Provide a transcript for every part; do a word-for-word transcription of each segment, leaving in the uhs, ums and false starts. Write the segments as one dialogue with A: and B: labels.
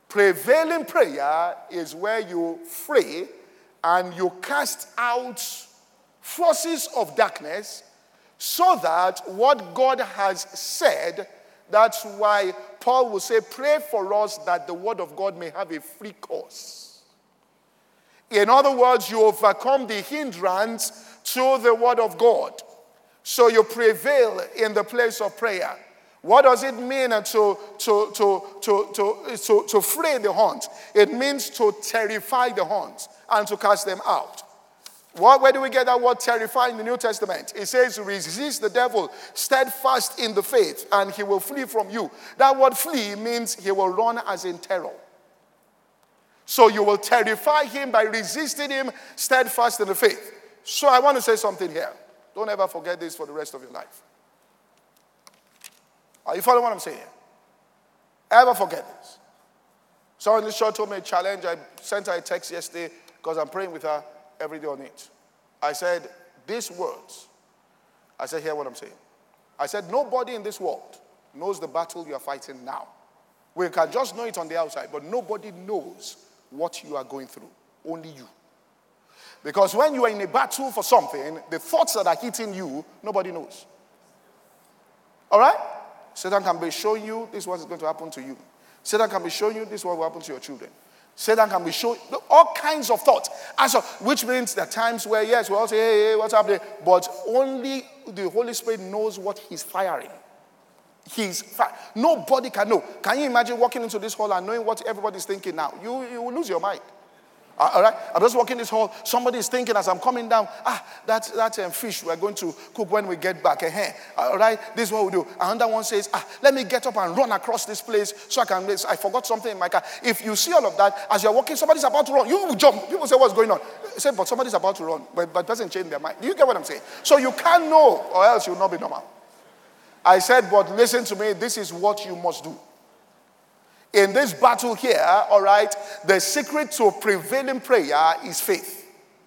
A: Prevailing prayer is where you pray and you cast out forces of darkness so that what God has said, that's why Paul will say, pray for us that the word of God may have a free course. In other words, you overcome the hindrance to the word of God. So you prevail in the place of prayer. What does it mean to, to, to, to, to, to, to fray the horns? It means to terrify the horns and to cast them out. What, where do we get that word terrify in the New Testament? It says, resist the devil steadfast in the faith, and he will flee from you. That word flee means he will run as in terror. So you will terrify him by resisting him steadfast in the faith. So I want to say something here. Don't ever forget this for the rest of your life. Are you following what I'm saying here? Ever forget this? Someone in this church told me a challenge. I sent her a text yesterday because I'm praying with her every day on it. I said, these words. I said, hear what I'm saying. I said, nobody in this world knows the battle you are fighting now. We can just know it on the outside, but nobody knows what you are going through. Only you. Because when you are in a battle for something, the thoughts that are hitting you, nobody knows. All right? Satan can be showing you this is what is going to happen to you. Satan can be showing you this is what will happen to your children. Satan can be showing all kinds of thoughts. And so, which means there are times where, yes, we all say, hey, hey, what's happening? But only the Holy Spirit knows what he's firing. He's fi- Nobody can know. Can you imagine walking into this hall and knowing what everybody's thinking now? You, you will lose your mind. All right? I'm just walking this hall. Somebody is thinking as I'm coming down, ah, that, that um, fish we're going to cook when we get back. Uh-huh. All right? This is what we do. Another one says, ah, let me get up and run across this place so I can, I forgot something in my car. If you see all of that, as you're walking, somebody's about to run. You will jump. People say, what's going on? I say, but somebody's about to run. But, but doesn't change their mind. Do you get what I'm saying? So you can't know or else you'll not be normal. I said, but listen to me. This is what you must do. In this battle here, all right, the secret to prevailing prayer is faith.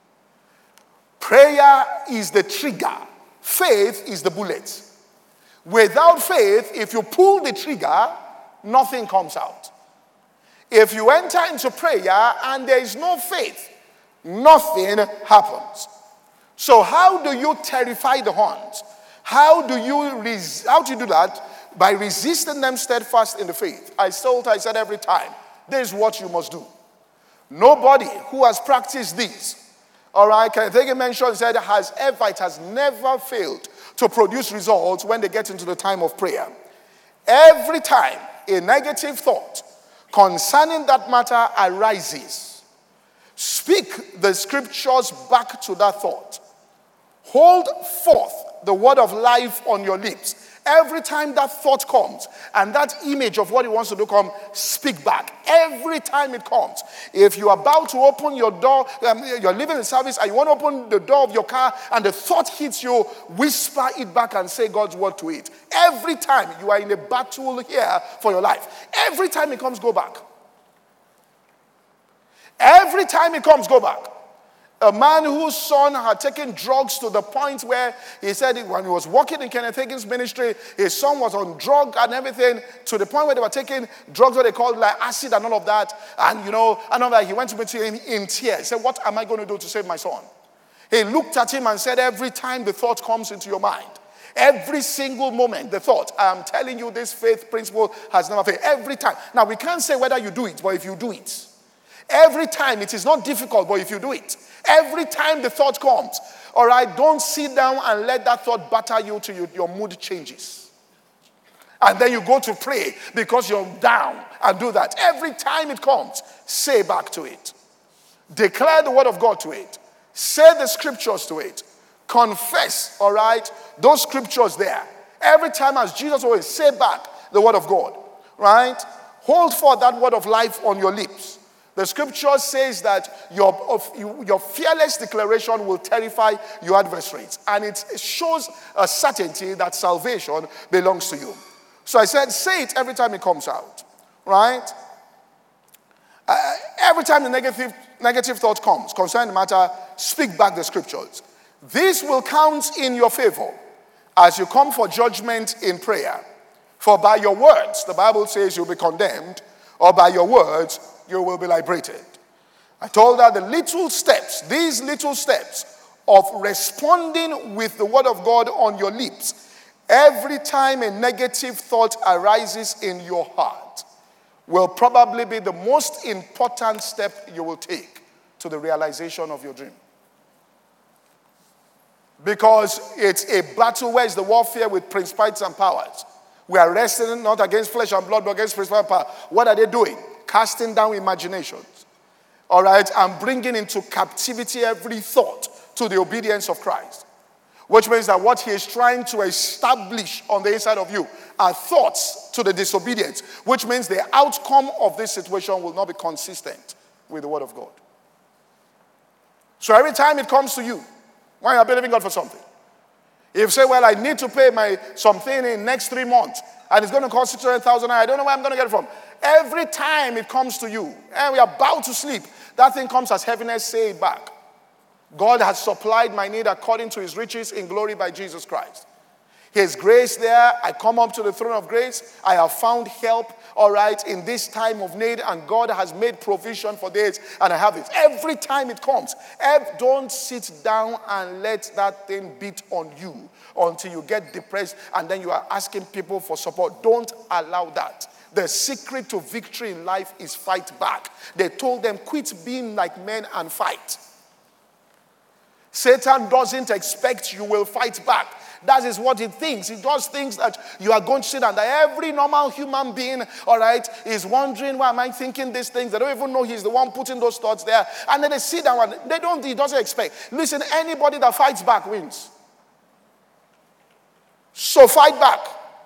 A: Prayer is the trigger. Faith is the bullet. Without faith, if you pull the trigger, nothing comes out. If you enter into prayer and there is no faith, nothing happens. So how do you terrify the horns? How do you res- how do you do that? By resisting them steadfast in the faith. I told, I said every time, this is what you must do. Nobody who has practiced this, all right, Kenneth Hagin mentioned, said, has ever, it has never failed to produce results when they get into the time of prayer. Every time a negative thought concerning that matter arises, speak the scriptures back to that thought. Hold forth the word of life on your lips. Every time that thought comes and that image of what he wants to do comes, speak back. Every time it comes. If you're about to open your door, um, you're leaving the service and you want to open the door of your car and the thought hits you, whisper it back and say God's word to it. Every time you are in a battle here for your life, every time it comes, go back. Every time it comes, go back. A man whose son had taken drugs to the point where he said when he was working in Kenneth Hagin's ministry, his son was on drug and everything, to the point where they were taking drugs what they called like acid and all of that. And you know, and all that, he went to meet him in tears. He said, what am I going to do to save my son? He looked at him and said, every time the thought comes into your mind, every single moment, the thought, I'm telling you, this faith principle has never failed. Every time. Now, we can't say whether you do it, but if you do it, every time, it is not difficult, but if you do it, every time the thought comes, all right, don't sit down and let that thought batter you till you, your mood changes. And then you go to pray because you're down and do that. Every time it comes, say back to it. Declare the word of God to it. Say the scriptures to it. Confess, all right, those scriptures there. Every time, as Jesus always, say back the word of God, right? Hold for that word of life on your lips. The scripture says that your, your fearless declaration will terrify your adversaries. And it shows a certainty that salvation belongs to you. So I said, say it every time it comes out. Right? Uh, every time the negative, negative thought comes concerning the matter, speak back the scriptures. This will count in your favor as you come for judgment in prayer. For by your words, the Bible says you'll be condemned, or by your words, you will be liberated. I told her the little steps, these little steps of responding with the word of God on your lips, every time a negative thought arises in your heart, will probably be the most important step you will take to the realization of your dream. Because it's a battle where it's the warfare with principalities and powers. We are wrestling not against flesh and blood, but against principalities and power. What are they doing? Casting down imaginations. All right? And bringing into captivity every thought to the obedience of Christ. Which means that what he is trying to establish on the inside of you are thoughts to the disobedience. Which means the outcome of this situation will not be consistent with the word of God. So every time it comes to you, when you're believing God for something, if you say, well, I need to pay my something in next three months, and it's going to cost two hundred thousand, I don't know where I'm going to get it from. Every time it comes to you, and we are about to sleep, that thing comes as heaviness, say it back. God has supplied my need according to his riches in glory by Jesus Christ. His grace there, I come up to the throne of grace. I have found help, all right, in this time of need, and God has made provision for this, and I have it. Every time it comes, don't sit down and let that thing beat on you until you get depressed, and then you are asking people for support. Don't allow that. The secret to victory in life is fight back. They told them, quit being like men and fight. Satan doesn't expect you will fight back. That is what he thinks. He does things that you are going to sit and that every normal human being, all right, is wondering, why am I thinking these things? They don't even know he's the one putting those thoughts there. And then they sit down and they don't, he doesn't expect. Listen, anybody that fights back wins. So fight back.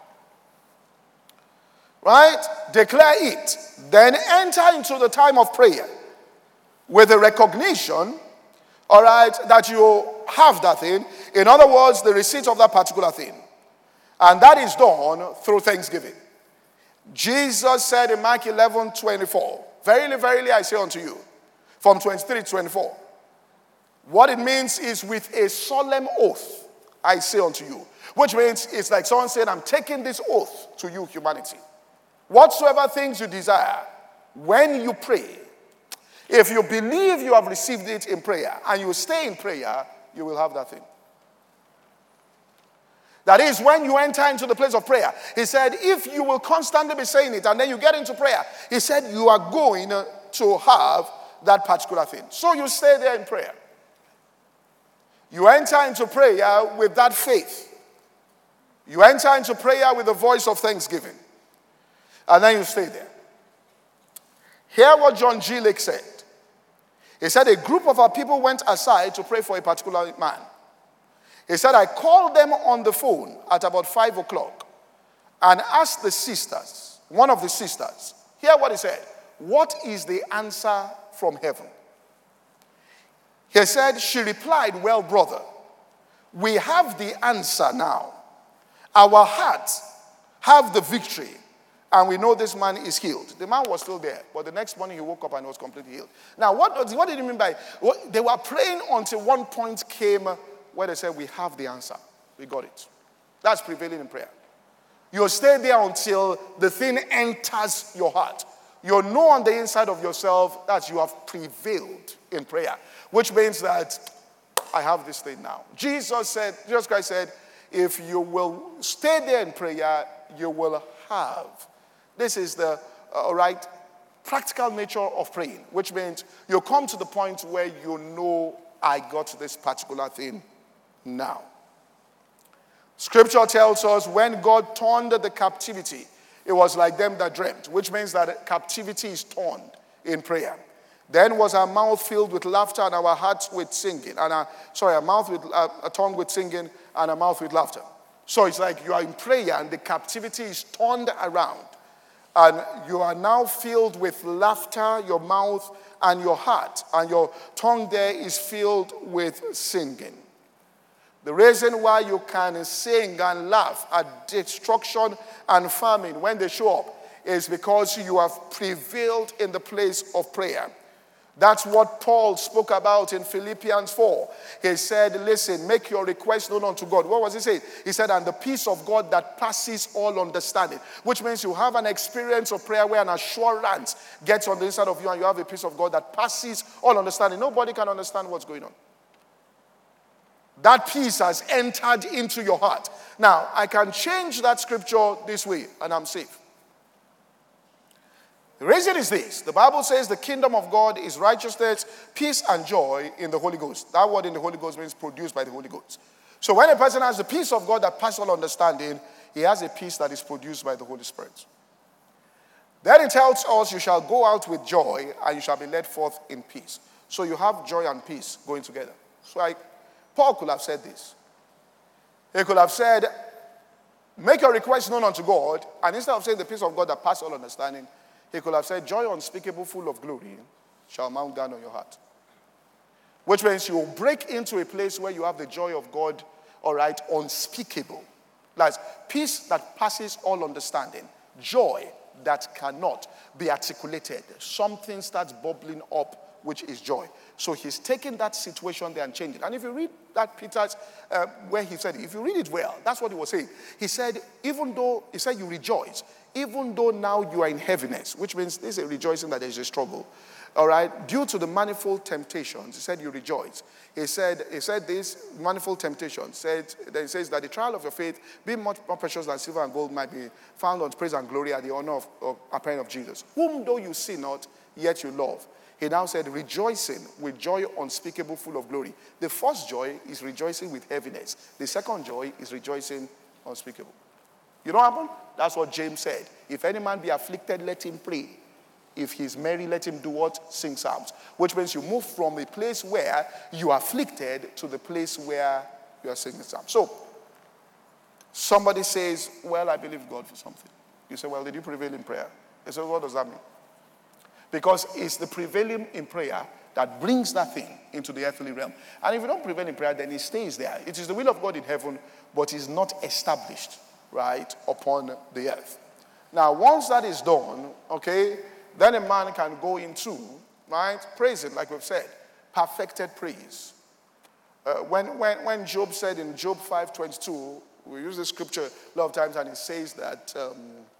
A: Right? Declare it. Then enter into the time of prayer with the recognition, all right, that you have that thing. In other words, the receipt of that particular thing. And that is done through thanksgiving. Jesus said in Mark eleven twenty-four, verily, verily, I say unto you, from twenty-three to twenty-four, what it means is with a solemn oath, I say unto you. Which means it's like someone said, I'm taking this oath to you, humanity. Whatsoever things you desire, when you pray, if you believe you have received it in prayer and you stay in prayer, you will have that thing. That is, when you enter into the place of prayer, he said, if you will constantly be saying it and then you get into prayer, he said you are going to have that particular thing. So you stay there in prayer. You enter into prayer with that faith. You enter into prayer with a voice of thanksgiving. And then you stay there. Hear what John G. Lake said. He said a group of our people went aside to pray for a particular man. He said, I called them on the phone at about five o'clock and asked the sisters, one of the sisters, hear what he said, what is the answer from heaven? He said, she replied, well, brother, we have the answer now. Our hearts have the victory. And we know this man is healed. The man was still there. But the next morning he woke up and was completely healed. Now, what, what did he mean by, what, they were praying until one point came where they said, we have the answer. We got it. That's prevailing in prayer. You'll stay there until the thing enters your heart. You'll know on the inside of yourself that you have prevailed in prayer. Which means that I have this thing now. Jesus said, Jesus Christ said, if you will stay there in prayer, you will have. This is the, uh, right, practical nature of praying, which means you come to the point where you know, I got this particular thing now. Scripture tells us when God turned the captivity, it was like them that dreamt, which means that captivity is turned in prayer. Then was our mouth filled with laughter and our hearts with singing. And our, sorry, our mouth with, uh, a tongue with singing and a mouth with laughter. So it's like you are in prayer and the captivity is turned around. And you are now filled with laughter, your mouth and your heart. And your tongue there is filled with singing. The reason why you can sing and laugh at destruction and famine when they show up is because you have prevailed in the place of prayer. That's what Paul spoke about in Philippians four. He said, listen, make your request known unto God. What was he saying? He said, and the peace of God that passes all understanding. Which means you have an experience of prayer where an assurance gets on the inside of you and you have a peace of God that passes all understanding. Nobody can understand what's going on. That peace has entered into your heart. Now, I can change that scripture this way and I'm safe. The reason is this. The Bible says the kingdom of God is righteousness, peace, and joy in the Holy Ghost. That word in the Holy Ghost means produced by the Holy Ghost. So when a person has the peace of God that passes all understanding, he has a peace that is produced by the Holy Spirit. Then it tells us you shall go out with joy and you shall be led forth in peace. So you have joy and peace going together. So I, Paul could have said this. He could have said, make your request known unto God, and instead of saying the peace of God that passes all understanding, he could have said, joy unspeakable, full of glory, shall mount down on your heart. Which means you will break into a place where you have the joy of God, all right, unspeakable. Like peace that passes all understanding. Joy that cannot be articulated. Something starts bubbling up, which is joy. So he's taking that situation there and changing it. And if you read that Peter's, uh, where he said, if you read it well, that's what he was saying. He said, even though, he said you rejoice, even though now you are in heaviness, which means this is a rejoicing that there is a struggle. All right, due to the manifold temptations, he said you rejoice. He said, he said this manifold temptations. Said, then he says that the trial of your faith, being much more precious than silver and gold, might be found unto praise and glory at the honor of, of appearing of Jesus, whom though you see not, yet you love. He now said, rejoicing with joy unspeakable, full of glory. The first joy is rejoicing with heaviness. The second joy is rejoicing unspeakable. You know what happened? That's what James said. If any man be afflicted, let him pray. If he's merry, let him do what? Sing psalms. Which means you move from a place where you are afflicted to the place where you are singing psalms. So, somebody says, well, I believe God for something. You say, well, did you prevail in prayer? They say, what does that mean? Because it's the prevailing in prayer that brings that thing into the earthly realm. And if you don't prevail in prayer, then it stays there. It is the will of God in heaven, but is not established, right, upon the earth. Now, once that is done, okay, then a man can go into, right, praising, like we've said, perfected praise. Uh, when, when, when Job said in Job five twenty-two, we use this scripture a lot of times, and it says that, um,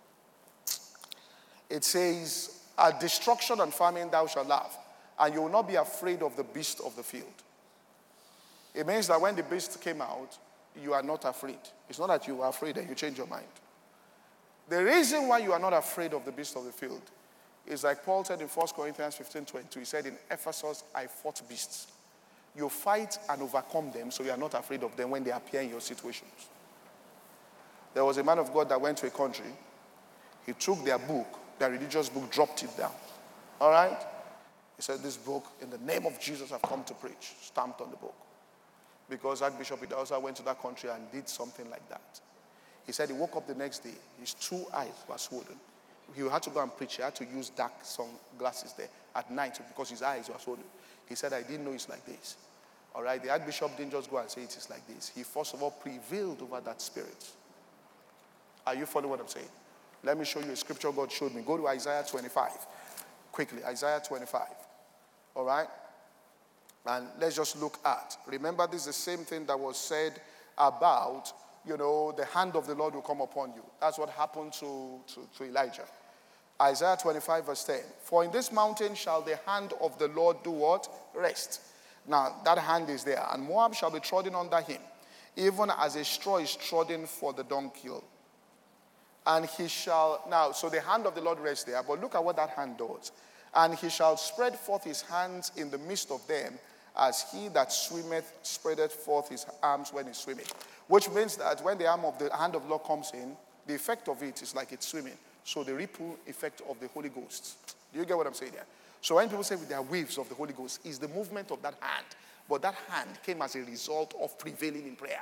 A: it says, at destruction and famine thou shalt laugh, and you will not be afraid of the beast of the field. It means that when the beast came out, you are not afraid. It's not that you are afraid and you change your mind. The reason why you are not afraid of the beast of the field is like Paul said in First Corinthians fifteen twenty-two. He said, in Ephesus, I fought beasts. You fight and overcome them, so you are not afraid of them when they appear in your situations. There was a man of God that went to a country. He took their book, their religious book, dropped it down. All right? He said, this book, in the name of Jesus, I've come to preach. Stamped on the book. Because Archbishop Idahosa went to that country and did something like that. He said he woke up the next day. His two eyes were swollen. He had to go and preach. He had to use dark sunglasses there at night because his eyes were swollen. He said, I didn't know it's like this. All right? The Archbishop didn't just go and say it is like this. He first of all prevailed over that spirit. Are you following what I'm saying? Let me show you a scripture God showed me. Go to Isaiah twenty-five. Quickly, Isaiah twenty-five. All right? And let's just look at. Remember, this is the same thing that was said about, you know, the hand of the Lord will come upon you. That's what happened to, to, to Elijah. Isaiah twenty-five verse ten. For in this mountain shall the hand of the Lord do what? Rest. Now, that hand is there. And Moab shall be trodden under him, even as a straw is trodden for the dunghill. And he shall, now, so the hand of the Lord rests there, but look at what that hand does. And he shall spread forth his hands in the midst of them, as he that swimmeth spreadeth forth his arms when he swimmeth. Which means that when the arm of the hand of the Lord comes in, the effect of it is like it's swimming. So the ripple effect of the Holy Ghost. Do you get what I'm saying there? So when people say with their waves of the Holy Ghost, is the movement of that hand. But that hand came as a result of prevailing in prayer.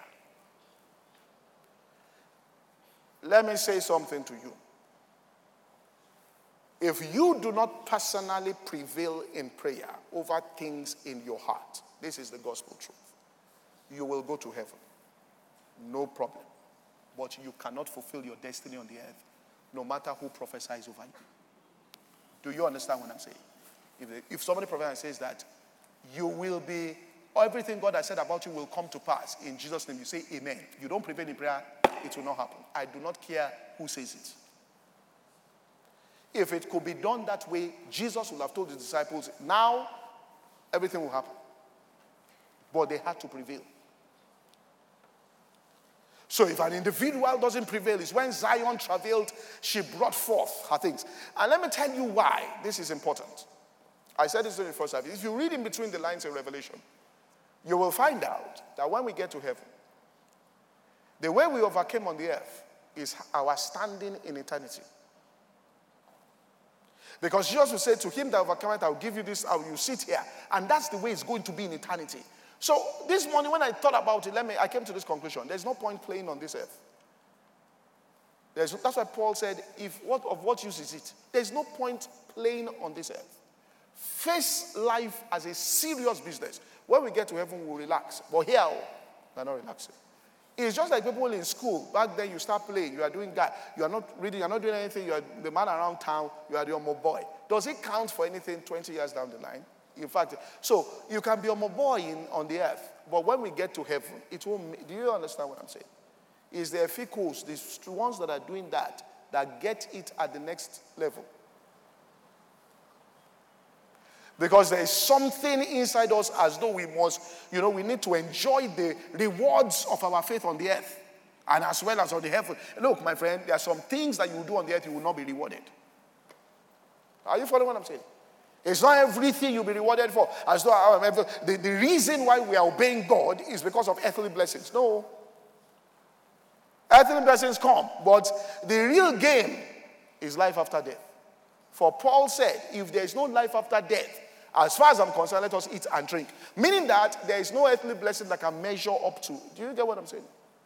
A: Let me say something to you. If you do not personally prevail in prayer over things in your heart, this is the gospel truth, you will go to heaven. No problem. But you cannot fulfill your destiny on the earth, no matter who prophesies over you. Do you understand what I'm saying? If, they, if somebody prophesies and says that you will be, everything God has said about you will come to pass in Jesus' name, you say amen. You don't prevail in prayer, it will not happen. I do not care who says it. If it could be done that way, Jesus would have told his disciples, now everything will happen. But they had to prevail. So if an individual doesn't prevail, it's when Zion travailed, she brought forth her things. And let me tell you why this is important. I said this in the first service. If you read in between the lines in Revelation, you will find out that when we get to heaven, the way we overcame on the earth is our standing in eternity. Because Jesus will say, to him that overcometh, I will give you this, I will you sit here. And that's the way it's going to be in eternity. So this morning when I thought about it, let me, I came to this conclusion. There's no point playing on this earth. There's, that's why Paul said, if what of what use is it? There's no point playing on this earth. Face life as a serious business. When we get to heaven, we'll relax. But here, we're not relaxing. It's just like people in school. Back then, you start playing. You are doing that. You are not reading. You are not doing anything. You are the man around town. You are the Omo boy. Does it count for anything twenty years down the line? In fact, so you can be Omo boy in, on the earth. But when we get to heaven, it won't. Do you understand what I'm saying? It's the eficos, the ones that are doing that, that get it at the next level. Because there is something inside us as though we must, you know, we need to enjoy the rewards of our faith on the earth. And as well as on the heaven. Look, my friend, there are some things that you will do on the earth you will not be rewarded. Are you following what I'm saying? It's not everything you'll be rewarded for. As though I ever, the, the reason why we are obeying God is because of earthly blessings. No. Earthly blessings come, but the real game is life after death. For Paul said, if there is no life after death, as far as I'm concerned, let us eat and drink. Meaning that there is no earthly blessing that can measure up to. Do you get what I'm saying?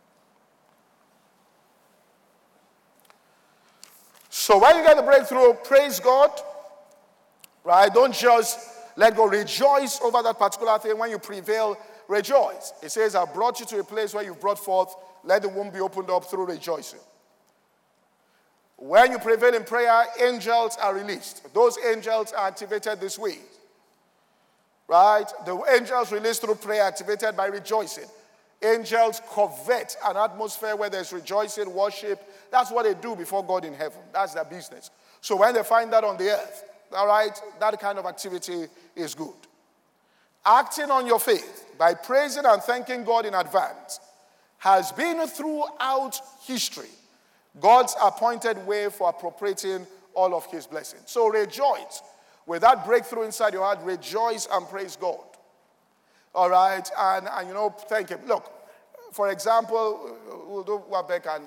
A: So when you get the breakthrough, praise God. Right? Don't just let go. Rejoice over that particular thing. When you prevail, rejoice. It says, I brought you to a place where you've brought forth. Let the womb be opened up through rejoicing. When you prevail in prayer, angels are released. Those angels are activated this way. Right? The angels released through prayer, activated by rejoicing. Angels covet an atmosphere where there's rejoicing, worship. That's what they do before God in heaven. That's their business. So when they find that on the earth, all right, that kind of activity is good. Acting on your faith by praising and thanking God in advance has been throughout history God's appointed way for appropriating all of his blessings. So rejoice. With that breakthrough inside your heart, rejoice and praise God. All right? And, and you know, thank him. Look, for example, we'll do Wabek and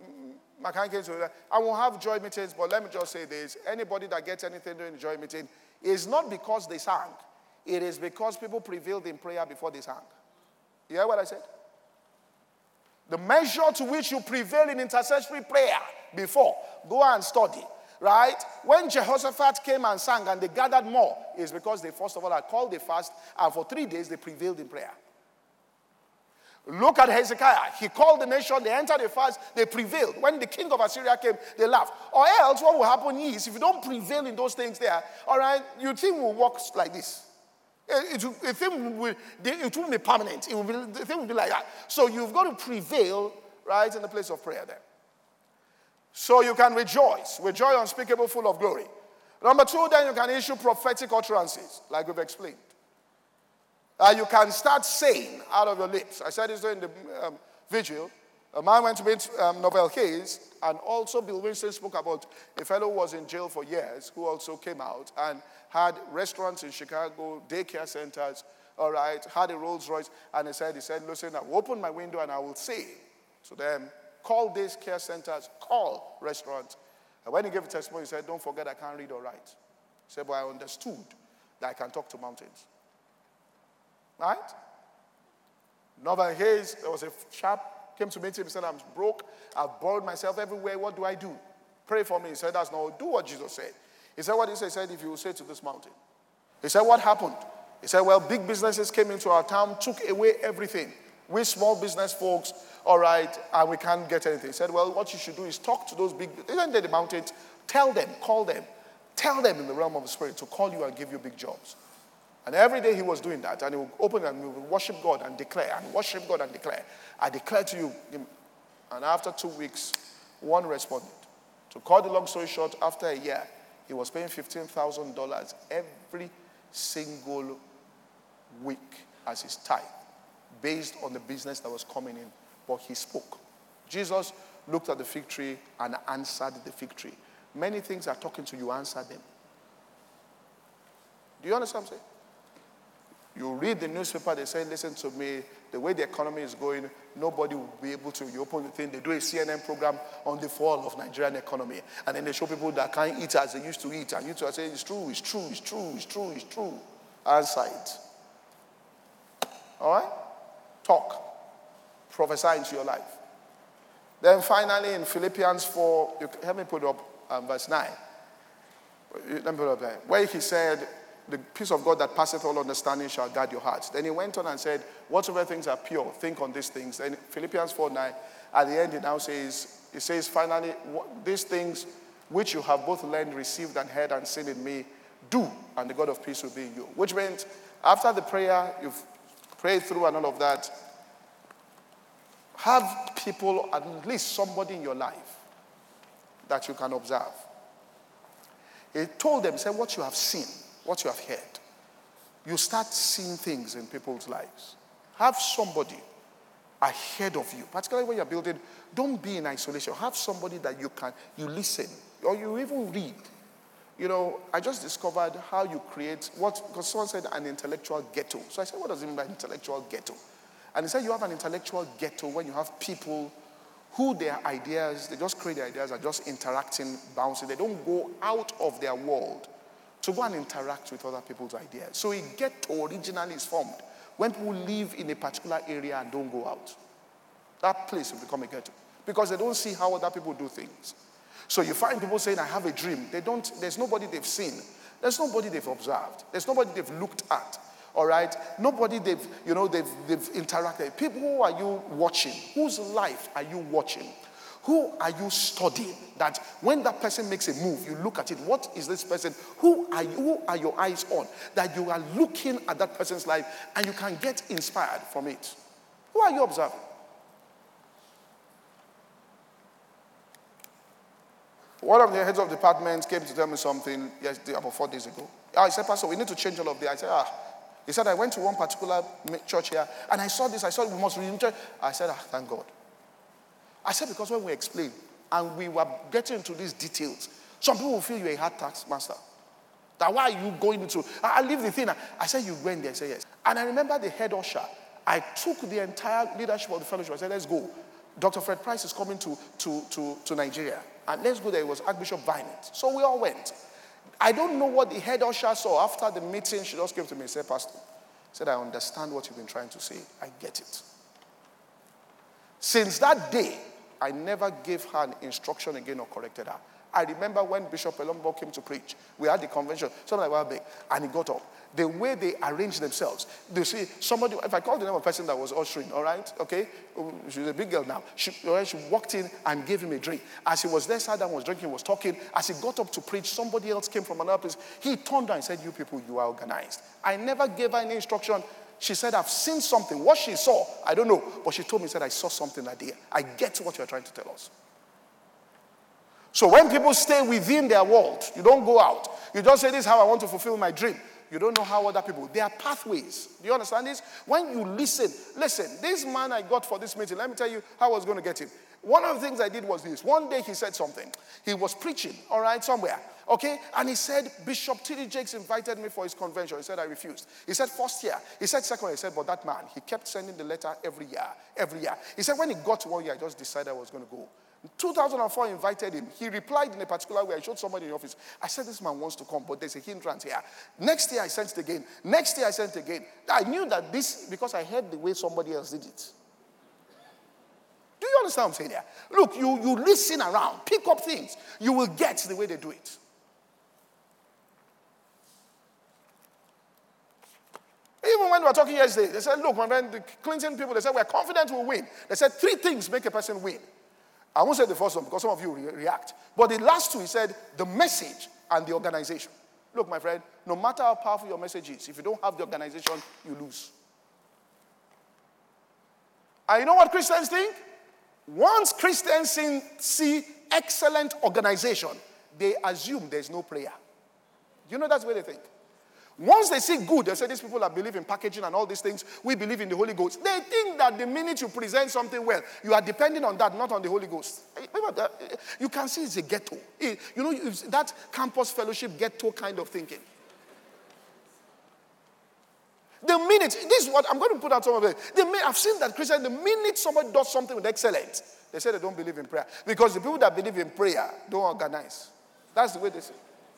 A: I won't have joy meetings, but let me just say this. Anybody that gets anything during the joy meeting is not because they sang. It is because people prevailed in prayer before they sang. You hear what I said? The measure to which you prevail in intercessory prayer before, go and study. Right? When Jehoshaphat came and sang and they gathered more, is because they first of all had called the fast, and for three days they prevailed in prayer. Look at Hezekiah. He called the nation, they entered the fast, they prevailed. When the king of Assyria came, they laughed. Or else what will happen is, if you don't prevail in those things there, all right, your thing will work like this. It, it, the thing will, it won't be permanent. It will be, the thing will be like that. So you've got to prevail, right, in the place of prayer there. So you can rejoice with joy unspeakable, full of glory. Number two, then you can issue prophetic utterances, like we've explained. Uh, you can start saying out of your lips. I said this during the um, vigil. A man went to meet um, Novel Hayes, and also Bill Winston spoke about a fellow who was in jail for years, who also came out and had restaurants in Chicago, daycare centers, all right, had a Rolls Royce, and he said, he said, listen, I will open my window and I will say to them, call these care centers, call restaurants. And when he gave a testimony, he said, don't forget I can't read or write. He said, but I understood that I can talk to mountains. Right? Novel Hayes, there was a chap, came to meet him, he said, I'm broke, I've borrowed myself everywhere, what do I do? Pray for me. He said, that's not, do what Jesus said. He said, what he said? He said, if you will say to this mountain. He said, what happened? He said, well, big businesses came into our town, took away everything. We small business folks, all right, and we can't get anything. He said, well, what you should do is talk to those big, isn't there the mountains? Tell them, call them. Tell them in the realm of the spirit to call you and give you big jobs. And every day he was doing that, and he would open and he would worship God and declare, and worship God and declare. I declare to you. And after two weeks, one responded. To cut the long story short, after a year, he was paying fifteen thousand dollars every single week as his tithe, based on the business that was coming in. But he spoke. Jesus looked at the fig tree and answered the fig tree. Many things are talking to you, answer them. Do you understand what I'm saying? You read the newspaper, they say, listen to me, the way the economy is going, nobody will be able to. You open the thing, they do a C N N program on the fall of Nigerian economy. And then they show people that can't eat as they used to eat. And you two are saying, it's true, it's true, it's true, it's true, it's true. Answer it. All right? Talk. Prophesy into your life. Then finally in Philippians four, you, help me put up um, verse nine. Let me put it up there. Where he said, the peace of God that passeth all understanding shall guard your hearts. Then he went on and said, whatsoever things are pure, think on these things. Then Philippians four nine, at the end he now says, he says finally, these things which you have both learned, received, and heard and seen in me, do, and the God of peace will be in you. Which means, after the prayer, you've prayed through and all of that, have people, at least somebody in your life, that you can observe. He told them, said, what you have seen, what you have heard, you start seeing things in people's lives. Have somebody ahead of you, particularly when you're building. Don't be in isolation. Have somebody that you can, you listen, or you even read. You know, I just discovered how you create what, because someone said an intellectual ghetto. So I said, what does it mean by intellectual ghetto? And he said, you have an intellectual ghetto when you have people who their ideas, they just create their ideas, are just interacting, bouncing. They don't go out of their world to go and interact with other people's ideas. So a ghetto originally is formed when people live in a particular area and don't go out. That place will become a ghetto because they don't see how other people do things. So you find people saying, I have a dream. They don't, there's nobody they've seen. There's nobody they've observed. There's nobody they've looked at. All right? Nobody they've, you know, they've, they've interacted. People, who are you watching? Whose life are you watching? Who are you studying? That when that person makes a move, you look at it. What is this person? Who are you? Who are your eyes on? That you are looking at that person's life and you can get inspired from it. Who are you observing? One of the heads of departments came to tell me something yesterday, about four days ago. I said, Pastor, we need to change all of this. I said, ah. He said, I went to one particular church here, and I saw this. I saw we must renew church. I said, ah, thank God. I said, because when we explained, and we were getting into these details, some people will feel you're a hard tax master. That why are you going into, I, I leave the thing. I said, you went there. I said, yes. And I remember the head usher. I took the entire leadership of the fellowship. I said, let's go. Doctor Fred Price is coming to, to, to, to Nigeria. And let's go there. It was Archbishop Vinant. So we all went. I don't know what the head usher saw. After the meeting, she just came to me and said, Pastor, said, I understand what you've been trying to say. I get it. Since that day, I never gave her an instruction again or corrected her. I remember when Bishop Elombo came to preach, we had the convention, something like that, and he got up. The way they arranged themselves, they see somebody, if I call the name of a person that was ushering, all right, okay, she's a big girl now. She, she walked in and gave him a drink. As he was there, sat down, was drinking, was talking. As he got up to preach, somebody else came from another place. He turned down and said, you people, you are organized. I never gave her any instruction. She said, I've seen something. What she saw, I don't know. But she told me, said, I saw something that day. I get what you're trying to tell us. So when people stay within their world, you don't go out. You don't say, this is how I want to fulfill my dream. You don't know how other people, there are pathways. Do you understand this? When you listen, listen, this man I got for this meeting, let me tell you how I was going to get him. One of the things I did was this. One day he said something. He was preaching, all right, somewhere. Okay? And he said, Bishop T D Jakes invited me for his convention. He said, I refused. He said, first year. He said, second year. He said, but that man, he kept sending the letter every year, every year. He said, when he got to one year, I just decided I was going to go. In two thousand four, I invited him. He replied in a particular way. I showed somebody in the office. I said, this man wants to come, but there's a hindrance here. Next year, I sent it again. Next year, I sent it again. I knew that this, because I heard the way somebody else did it. Do you understand what I'm saying here? Look, you, you listen around, pick up things. You will get the way they do it. Even when we were talking yesterday, they said, look, my friend, the Clinton people, they said, we're confident we'll win. They said, three things make a person win. I won't say the first one because some of you re- react. But the last two, he said, the message and the organization. Look, my friend, no matter how powerful your message is, if you don't have the organization, you lose. And you know what Christians think? Once Christians see excellent organization, they assume there's no prayer. You know that's what they think. Once they see good, they say these people that believe in packaging and all these things, we believe in the Holy Ghost. They think that the minute you present something well, you are depending on that, not on the Holy Ghost. You can see it's a ghetto. You know, it's that campus fellowship ghetto kind of thinking. The minute, this is what, I'm going to put out some of it. The minute, I've seen that Christian, the minute somebody does something with excellence, they say they don't believe in prayer. Because the people that believe in prayer don't organize. That's the way they say.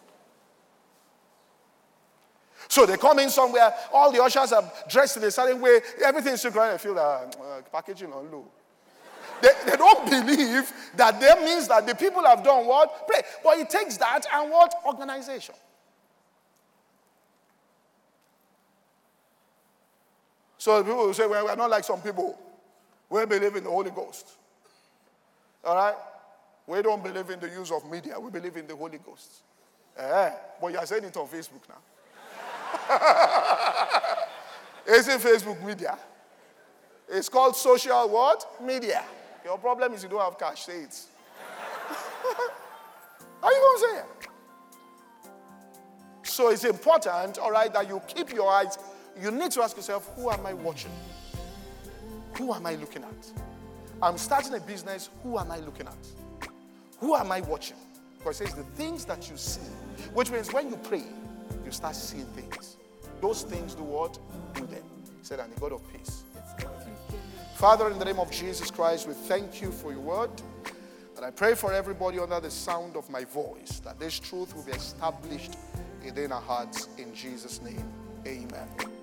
A: So they come in somewhere, all the ushers are dressed in a certain way, everything's still crying, I feel that uh, packaging on low. They, they don't believe that that means that the people have done what? Pray. But it takes that and what? Organization. So people will say, well, we're not like some people. We believe in the Holy Ghost. All right? We don't believe in the use of media. We believe in the Holy Ghost. Eh, but you're saying it on Facebook now. Isn't Facebook media? It's called social what? Media. Your problem is you don't have cash. Say it. Are you going to say it? So it's important, all right, that you keep your eyes. You need to ask yourself, who am I watching? Who am I looking at? I'm starting a business. Who am I looking at? Who am I watching? Because it says the things that you see, which means when you pray, you start seeing things. Those things do what? Do them. He said, and the God of peace. Father, in the name of Jesus Christ, we thank you for your word. And I pray for everybody under the sound of my voice, that this truth will be established within our hearts. In Jesus' name, amen.